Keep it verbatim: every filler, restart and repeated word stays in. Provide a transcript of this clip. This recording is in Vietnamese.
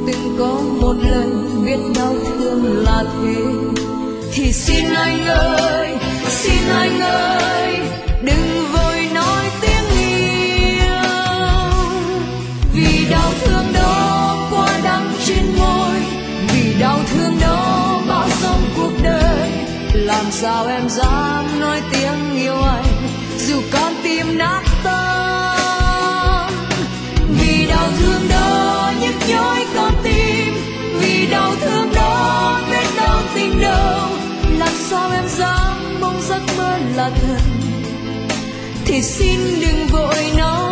từng có một lần biết đau thương là thế. Thì xin anh ơi, xin anh ơi, đừng vội nói tiếng yêu, vì đau thương đó quá đắng trên môi, vì đau thương đó bao sông cuộc đời. Làm sao em dám nói tiếng yêu anh dù con tim nát tâm, vì đau thương đó nhức nhói con tim, vì đau thương đó biết đau tình đâu. Làm sao em dám mong giấc mơ là thật, thì xin đừng vội nói